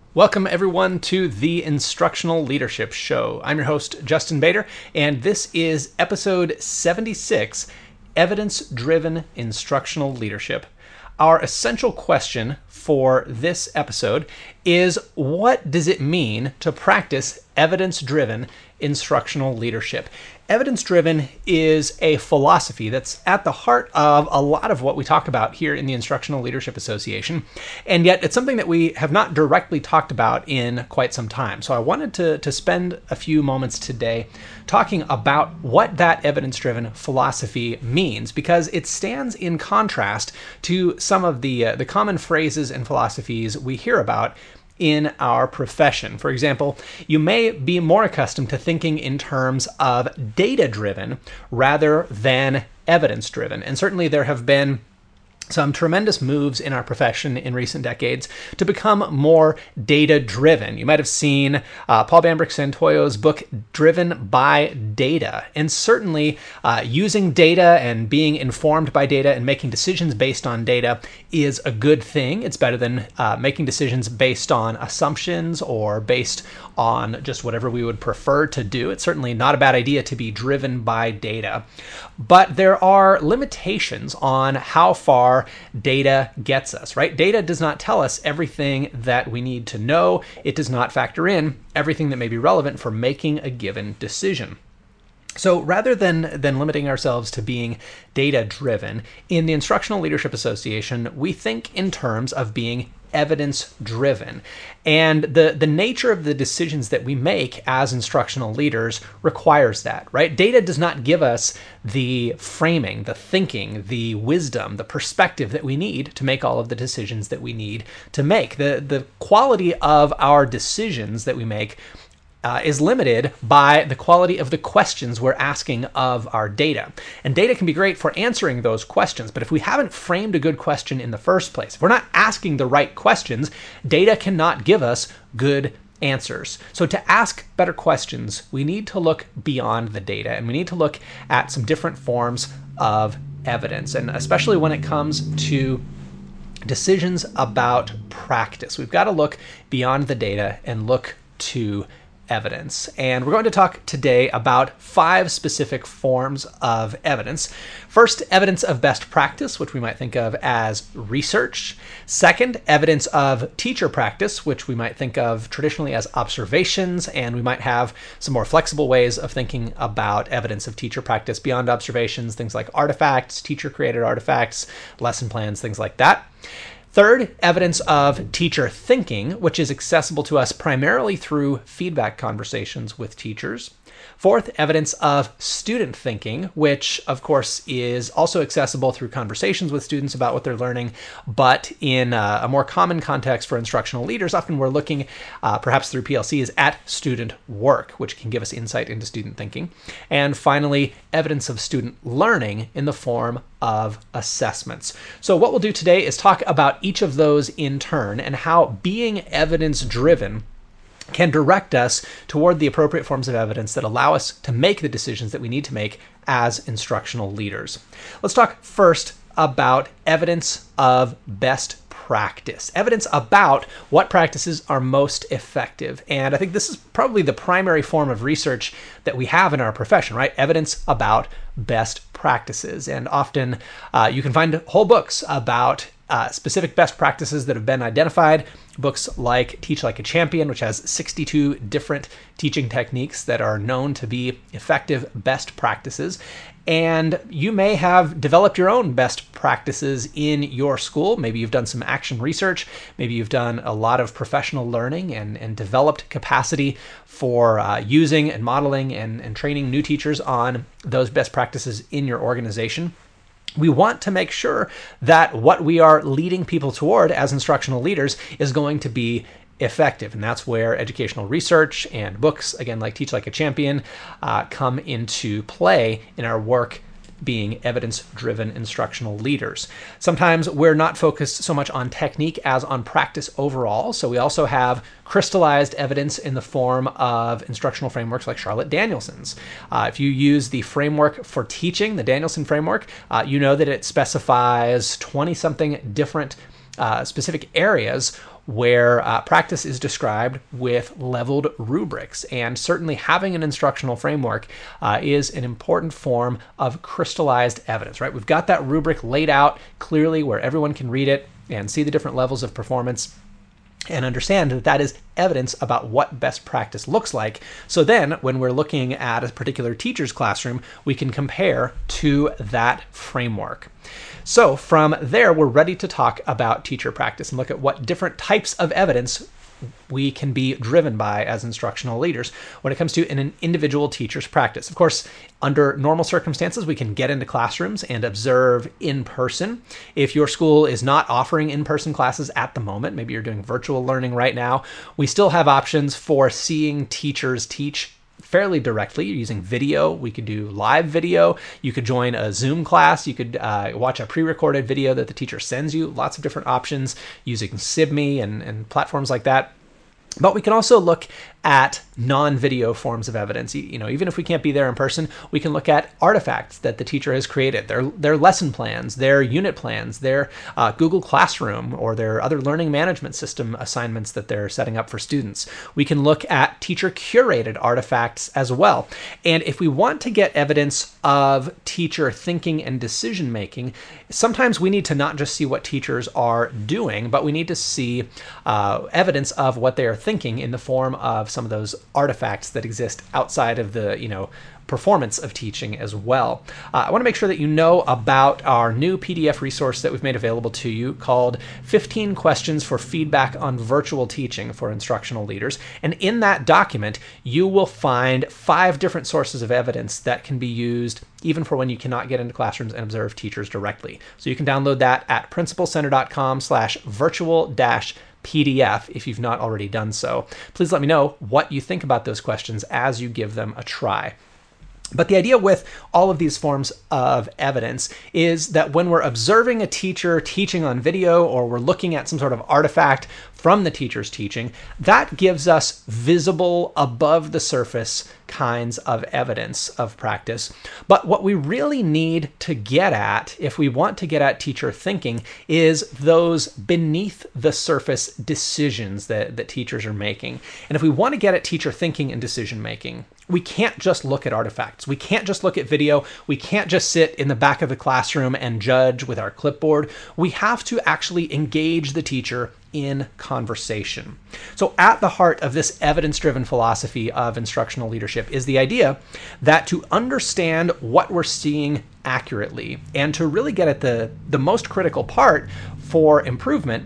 Welcome, everyone, to the Instructional Leadership Show. I'm your host, Justin Bader, and this is episode 76, Evidence-Driven Instructional Leadership. Our essential question for this episode is, what does it mean to practice evidence-driven instructional leadership? Evidence-driven is a philosophy that's at the heart of a lot of what we talk about here in the Instructional Leadership Association, and yet it's something that we have not directly talked about in quite some time. So I wanted to spend a few moments today talking about what that evidence-driven philosophy means, because it stands in contrast to some of the common phrases and philosophies we hear about in our profession. For example, you may be more accustomed to thinking in terms of data-driven rather than evidence-driven. And certainly there have been some tremendous moves in our profession in recent decades to become more data-driven. You might have seen Paul Bambrick-Santoyo's book, Driven by Data. And certainly using data and being informed by data and making decisions based on data is a good thing. It's better than making decisions based on assumptions or based on just whatever we would prefer to do. It's certainly not a bad idea to be driven by data. But there are limitations on how far data gets us, right? Data does not tell us everything that we need to know. It does not factor in everything that may be relevant for making a given decision. So rather than limiting ourselves to being data-driven, in the Instructional Leadership Association, we think in terms of being evidence-driven. And the nature of the decisions that we make as instructional leaders requires that, right? Data does not give us the framing, the thinking, the wisdom, the perspective that we need to make all of the decisions that we need to make. The quality of our decisions that we make is limited by the quality of the questions we're asking of our data. And data can be great for answering those questions, but if we haven't framed a good question in the first place, if we're not asking the right questions, data cannot give us good answers. So to ask better questions, we need to look beyond the data, and we need to look at some different forms of evidence, and especially when it comes to decisions about practice. We've got to look beyond the data and look to evidence. And we're going to talk today about 5 specific forms of evidence. First, evidence of best practice, which we might think of as research. Second, evidence of teacher practice, which we might think of traditionally as observations, and we might have some more flexible ways of thinking about evidence of teacher practice beyond observations, things like artifacts, teacher-created artifacts, lesson plans, things like that. Third, evidence of teacher thinking, which is accessible to us primarily through feedback conversations with teachers. Fourth, evidence of student thinking, which of course is also accessible through conversations with students about what they're learning, but in a more common context for instructional leaders, often we're looking, perhaps through PLCs, at student work, which can give us insight into student thinking. And finally, evidence of student learning in the form of assessments. So what we'll do today is talk about each of those in turn and how being evidence-driven can direct us toward the appropriate forms of evidence that allow us to make the decisions that we need to make as instructional leaders. Let's talk first about evidence of best practice, evidence about what practices are most effective. And I think this is probably the primary form of research that we have in our profession, right? Evidence about best practices. And often you can find whole books about specific best practices that have been identified. Books like Teach Like a Champion, which has 62 different teaching techniques that are known to be effective best practices. And you may have developed your own best practices in your school. Maybe you've done some action research. Maybe you've done a lot of professional learning and developed capacity for using and modeling and training new teachers on those best practices in your organization. We want to make sure that what we are leading people toward as instructional leaders is going to be effective. And that's where educational research and books, again, like Teach Like a Champion, come into play in our work being evidence-driven instructional leaders. Sometimes we're not focused so much on technique as on practice overall. So we also have crystallized evidence in the form of instructional frameworks like Charlotte Danielson's. If you use the framework for teaching, the Danielson framework, you know that it specifies 20-something different specific areas where practice is described with leveled rubrics. And certainly having an instructional framework is an important form of crystallized evidence, right? We've got that rubric laid out clearly where everyone can read it and see the different levels of performance and understand that that is evidence about what best practice looks like. So then when we're looking at a particular teacher's classroom, we can compare to that framework. So from there, we're ready to talk about teacher practice and look at what different types of evidence we can be driven by as instructional leaders when it comes to an individual teacher's practice. Of course, under normal circumstances, we can get into classrooms and observe in person. If your school is not offering in-person classes at the moment, maybe you're doing virtual learning right now, we still have options for seeing teachers teach fairly directly using video. We could do live video. You could join a Zoom class. You could watch a pre-recorded video that the teacher sends you. Lots of different options using SIBME and platforms like that. But we can also look at non-video forms of evidence. Even if we can't be there in person, we can look at artifacts that the teacher has created, their lesson plans, their unit plans, their Google Classroom, or their other learning management system assignments that they're setting up for students. We can look at teacher-curated artifacts as well. And if we want to get evidence of teacher thinking and decision-making, sometimes we need to not just see what teachers are doing, but we need to see evidence of what they are thinking in the form of some of those artifacts that exist outside of the, performance of teaching as well. I want to make sure that you know about our new PDF resource that we've made available to you called 15 Questions for Feedback on Virtual Teaching for Instructional Leaders. And in that document, you will find 5 different sources of evidence that can be used even for when you cannot get into classrooms and observe teachers directly. So you can download that at principalcenter.com/virtual-PDF if you've not already done so. Please let me know what you think about those questions as you give them a try. But the idea with all of these forms of evidence is that when we're observing a teacher teaching on video, or we're looking at some sort of artifact from the teacher's teaching, that gives us visible, above the surface kinds of evidence of practice. But what we really need to get at, if we want to get at teacher thinking, is those beneath the surface decisions that teachers are making. And if we want to get at teacher thinking and decision making, we can't just look at artifacts. We can't just look at video. We can't just sit in the back of the classroom and judge with our clipboard. We have to actually engage the teacher in conversation. So at the heart of this evidence-driven philosophy of instructional leadership is the idea that to understand what we're seeing accurately and to really get at the most critical part for improvement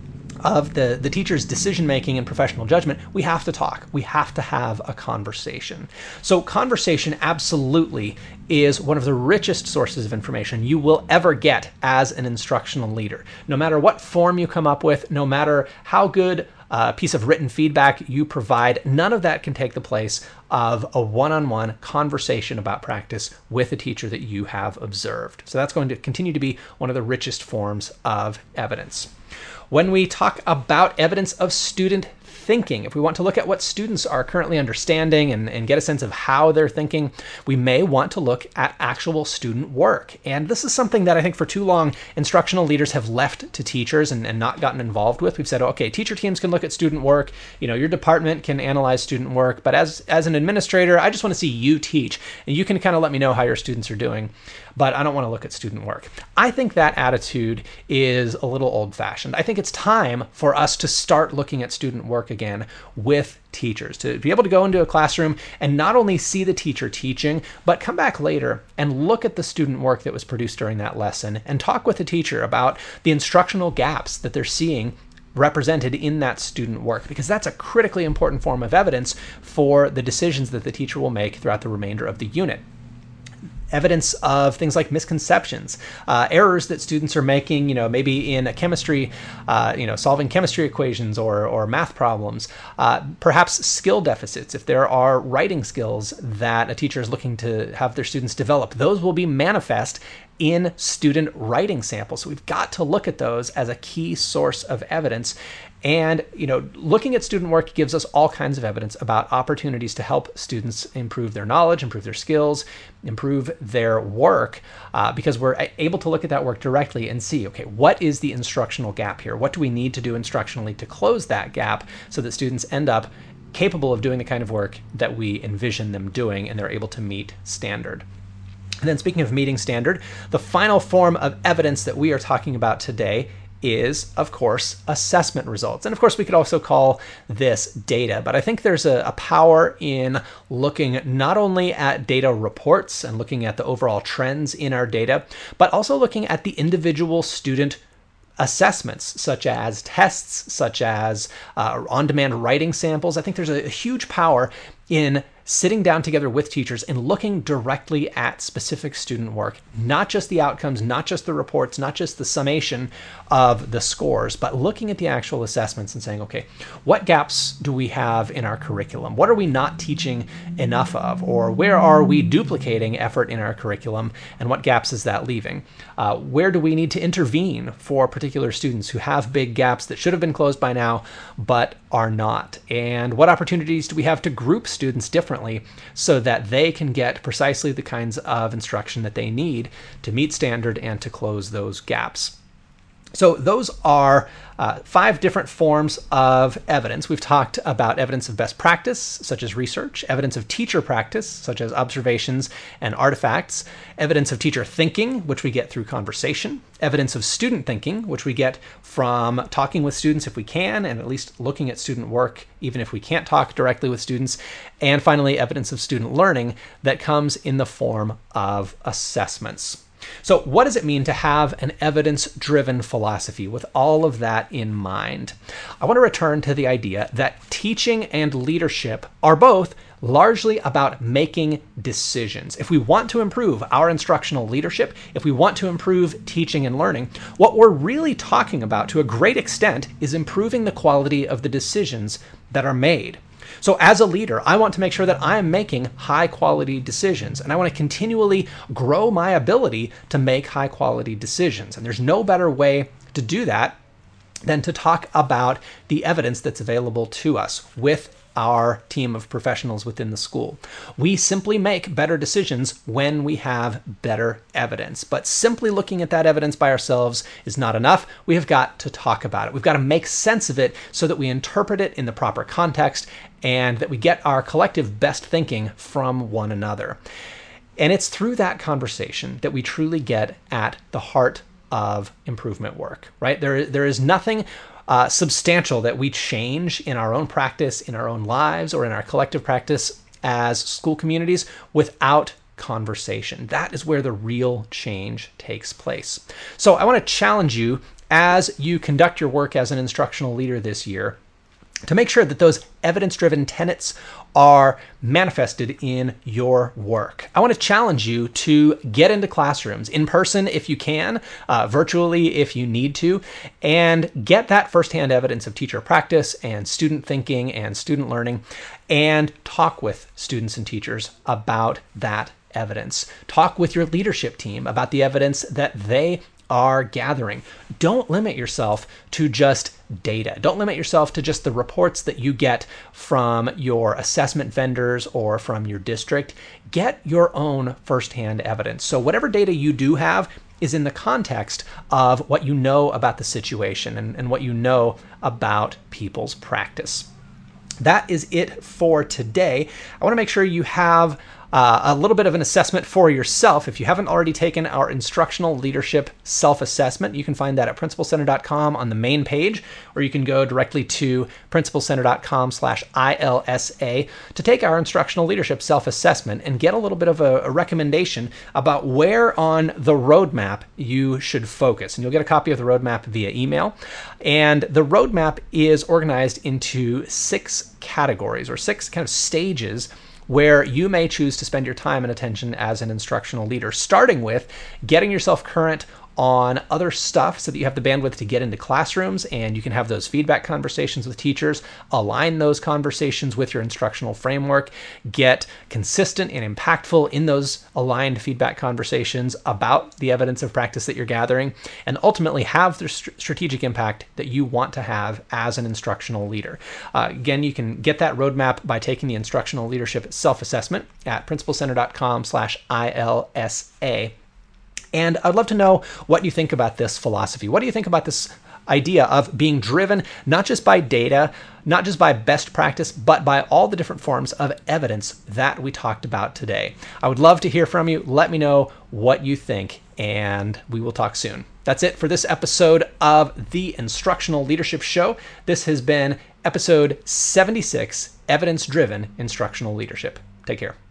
of the teacher's decision-making and professional judgment, we have to talk. We have to have a conversation. So conversation absolutely is one of the richest sources of information you will ever get as an instructional leader. No matter what form you come up with, no matter how good a piece of written feedback you provide, none of that can take the place of a one-on-one conversation about practice with a teacher that you have observed. So that's going to continue to be one of the richest forms of evidence. When we talk about evidence of student thinking, if we want to look at what students are currently understanding and get a sense of how they're thinking, we may want to look at actual student work. And this is something that I think for too long instructional leaders have left to teachers and not gotten involved with. We've said, okay, teacher teams can look at student work, your department can analyze student work, but as an administrator, I just want to see you teach, and you can kind of let me know how your students are doing, but I don't want to look at student work. I think that attitude is a little old-fashioned. I think it's time for us to start looking at student work again with teachers, to be able to go into a classroom and not only see the teacher teaching, but come back later and look at the student work that was produced during that lesson and talk with the teacher about the instructional gaps that they're seeing represented in that student work, because that's a critically important form of evidence for the decisions that the teacher will make throughout the remainder of the unit. Evidence of things like misconceptions, errors that students are making, maybe in a chemistry, solving chemistry equations or math problems, perhaps skill deficits. If there are writing skills that a teacher is looking to have their students develop, those will be manifest in student writing samples. So we've got to look at those as a key source of evidence. And, looking at student work gives us all kinds of evidence about opportunities to help students improve their knowledge, improve their skills, improve their work, because we're able to look at that work directly and see, okay, what is the instructional gap here? What do we need to do instructionally to close that gap so that students end up capable of doing the kind of work that we envision them doing and they're able to meet standard? And then speaking of meeting standard, the final form of evidence that we are talking about today is, of course, assessment results. And of course, we could also call this data, but I think there's a power in looking not only at data reports and looking at the overall trends in our data, but also looking at the individual student assessments, such as tests, such as on-demand writing samples. I think there's a huge power in sitting down together with teachers and looking directly at specific student work, not just the outcomes, not just the reports, not just the summation of the scores, but looking at the actual assessments and saying, okay, what gaps do we have in our curriculum? What are we not teaching enough of? Or where are we duplicating effort in our curriculum? And what gaps is that leaving? Where do we need to intervene for particular students who have big gaps that should have been closed by now, but are not? And what opportunities do we have to group students differently so that they can get precisely the kinds of instruction that they need to meet standard and to close those gaps? So those are 5 different forms of evidence. We've talked about evidence of best practice, such as research, evidence of teacher practice, such as observations and artifacts, evidence of teacher thinking, which we get through conversation, evidence of student thinking, which we get from talking with students if we can, and at least looking at student work, even if we can't talk directly with students, and finally, evidence of student learning that comes in the form of assessments. So what does it mean to have an evidence-driven philosophy with all of that in mind? I want to return to the idea that teaching and leadership are both largely about making decisions. If we want to improve our instructional leadership, if we want to improve teaching and learning, what we're really talking about to a great extent is improving the quality of the decisions that are made. So as a leader, I want to make sure that I am making high quality decisions, and I want to continually grow my ability to make high quality decisions. And there's no better way to do that than to talk about the evidence that's available to us with our team of professionals within the school. We simply make better decisions when we have better evidence. But simply looking at that evidence by ourselves is not enough. We have got to talk about it. We've got to make sense of it so that we interpret it in the proper context and that we get our collective best thinking from one another. And it's through that conversation that we truly get at the heart of improvement work, right? There is nothing substantial that we change in our own practice, in our own lives, or in our collective practice as school communities without conversation. That is where the real change takes place. So I want to challenge you as you conduct your work as an instructional leader this year to make sure that those evidence-driven tenets are manifested in your work. I want to challenge you to get into classrooms in person if you can, virtually if you need to, and get that firsthand evidence of teacher practice and student thinking and student learning, and talk with students and teachers about that evidence. Talk with your leadership team about the evidence that they are gathering. Don't limit yourself to just data. Don't limit yourself to just the reports that you get from your assessment vendors or from your district. Get your own firsthand evidence. So whatever data you do have is in the context of what you know about the situation and what you know about people's practice. That is it for today. I want to make sure you have a little bit of an assessment for yourself. If you haven't already taken our instructional leadership self-assessment, you can find that at principalcenter.com on the main page, or you can go directly to principalcenter.com/ILSA to take our instructional leadership self-assessment and get a little bit of a recommendation about where on the roadmap you should focus. And you'll get a copy of the roadmap via email. And the roadmap is organized into 6 categories, or 6 kind of stages where you may choose to spend your time and attention as an instructional leader, starting with getting yourself current on other stuff so that you have the bandwidth to get into classrooms and you can have those feedback conversations with teachers, align those conversations with your instructional framework, get consistent and impactful in those aligned feedback conversations about the evidence of practice that you're gathering, and ultimately have the strategic impact that you want to have as an instructional leader. Again, you can get that roadmap by taking the instructional leadership self-assessment at principalcenter.com/ILSA. And I'd love to know what you think about this philosophy. What do you think about this idea of being driven not just by data, not just by best practice, but by all the different forms of evidence that we talked about today? I would love to hear from you. Let me know what you think, and we will talk soon. That's it for this episode of the Instructional Leadership Show. This has been episode 76, Evidence-Driven Instructional Leadership. Take care.